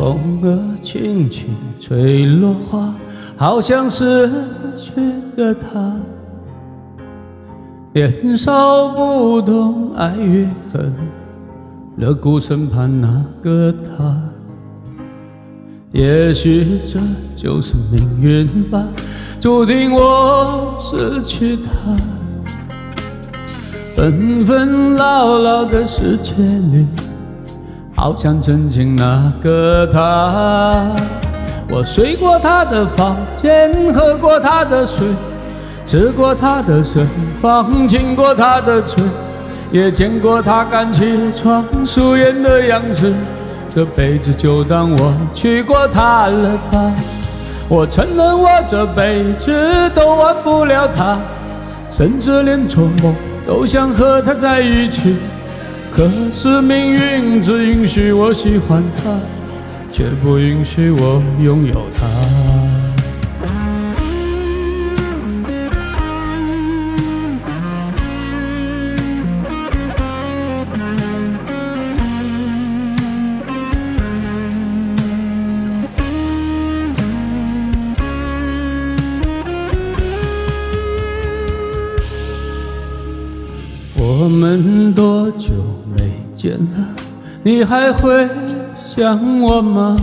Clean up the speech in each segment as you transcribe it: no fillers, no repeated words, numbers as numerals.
风儿轻轻吹落花，好像失去的他。年少不懂爱与恨，乐孤身畔那个他。也许这就是命运吧，注定我失去他。纷纷扰扰的世界里，好想曾经那个他。我睡过他的房间，喝过他的水，吃过他的身房，亲过他的嘴，也见过他赶起床素颜的样子。这辈子就当我娶过她了吧。我承认我这辈子都忘不了她，甚至连做梦都想和她在一起。可是命运只允许我喜欢她，却不允许我拥有她。我们多久没见了？你还会想我吗？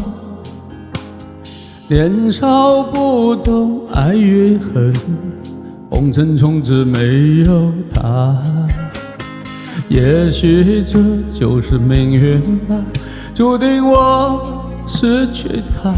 年少不懂爱与恨，红尘从此没有他。也许这就是命运吧，注定我失去他。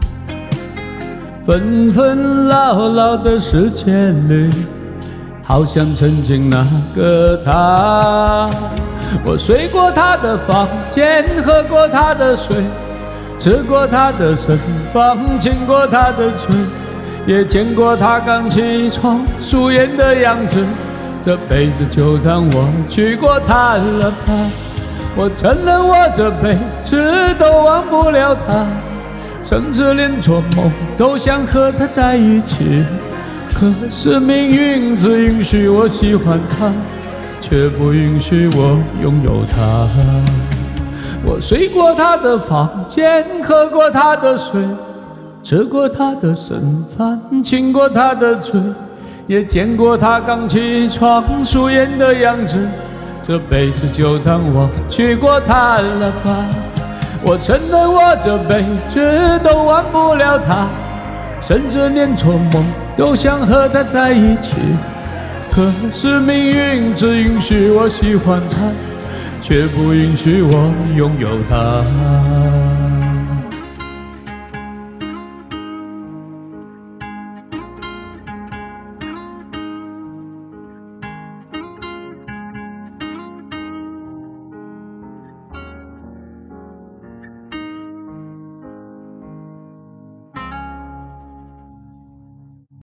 纷纷扰扰的世界里，好像曾经那个他。我睡过他的房间，喝过他的水，吃过他的身房，亲过他的嘴，也见过他刚起床素颜的样子。这辈子就当我娶过她了吧。我承认我这辈子都忘不了她，甚至连做梦都想和她在一起。可是命运只允许我喜欢她，却不允许我拥有她。我睡过她的房间，喝过她的水，吃过她的剩饭，亲过她的嘴，也见过她刚起床素颜的样子。这辈子就当我娶过她了吧。我承认我这辈子都忘不了她，甚至连做梦都想和她在一起。可是命运只允许我喜欢她，却不允许我拥有她。